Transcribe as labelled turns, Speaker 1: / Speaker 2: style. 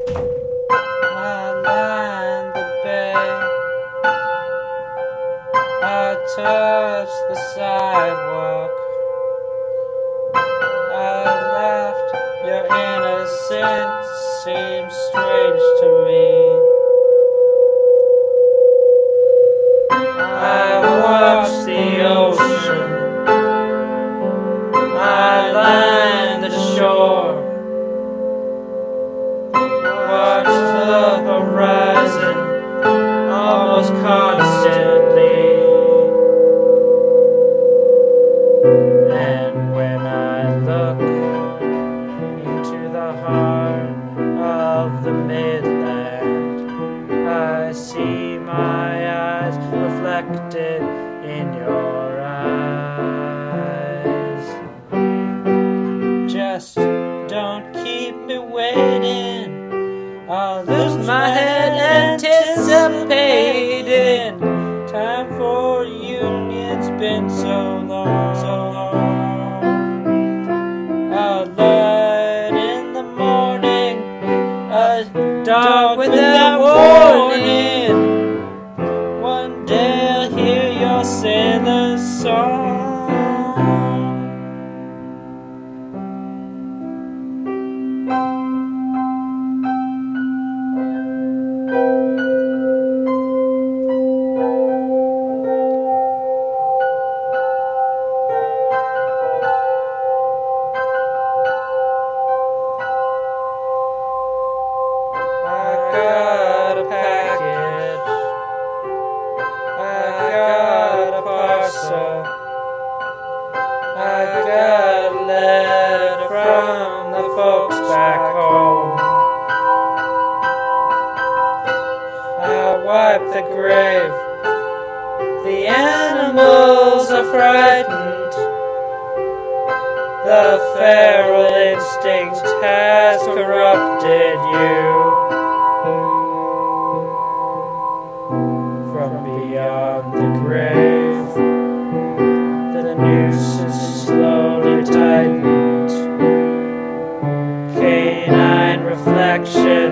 Speaker 1: I line the bed, I touch the sidewalk, I laughed, your innocence seems strange to me. I watch the ocean, I line the shore, watch the horizon almost constantly. And when I look into the heart of the Midland, I see my eyes reflected in your eyes. Just don't keep me waiting, I'll lose my head anticipating. Time for union's been so long, so long. I'll learn in the morning, a dog without warning. One day I'll hear your sailor's song. I got a package, I got a parcel, I got a letter from the folks back home. I wipe the grave, the animals are frightened, the feral instinct has corrupted you. From beyond the grave, the noose is slowly tightened. Canine reflection